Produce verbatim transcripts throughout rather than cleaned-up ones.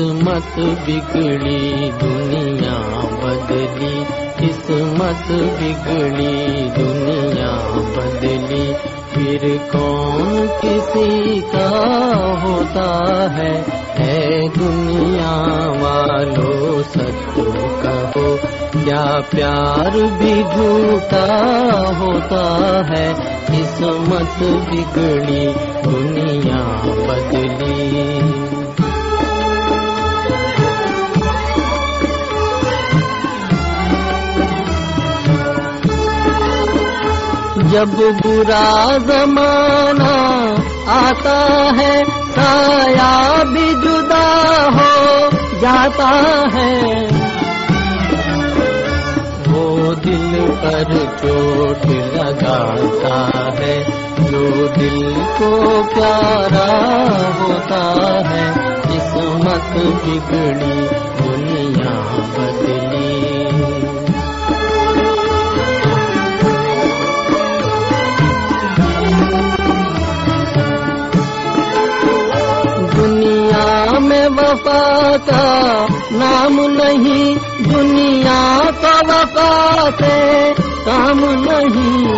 किस्मत बिगड़ी दुनिया बदली, किस्मत बिगड़ी दुनिया बदली, फिर कौन किसी का होता है। है दुनिया वालों सच कहो, क्या प्यार भी झूठा होता है। किस्मत बिगड़ी दुनिया बदली। जब बुरा जमाना आता है, साया भी जुदा हो जाता है। वो दिल पर चोट लगाता है, जो दिल को प्यारा होता है। किस्मत बिगड़ी दुनिया बदली। वफा का नाम नहीं, दुनिया का वफा से काम नहीं।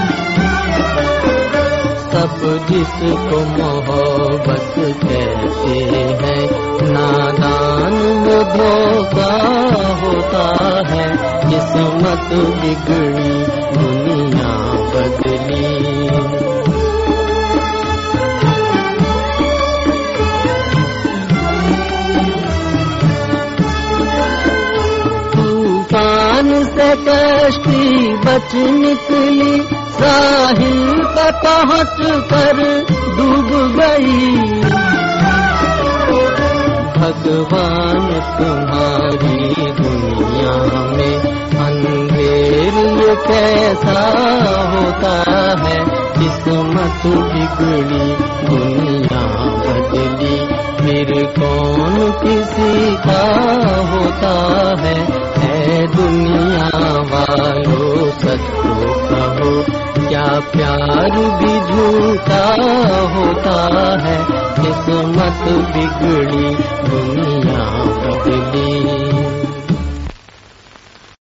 सब जिसको मोहब्बत कहते हैं, नादान वो धोखा होता है। किस्मत बिगड़ी दुनिया बदली। से कश्ती बच निकली, साहिल पे पहुँच कर डूब गई। भगवान तुम्हारी दुनिया में अंधेर ये कैसा होता है। किस्मत बिगड़ी दुनिया बदली, फिर कौन किसी का होता है। है दुनिया वालों सच कहो, क्या प्यार भी झूठा होता है। किस्मत बिगड़ी दुनिया बदली।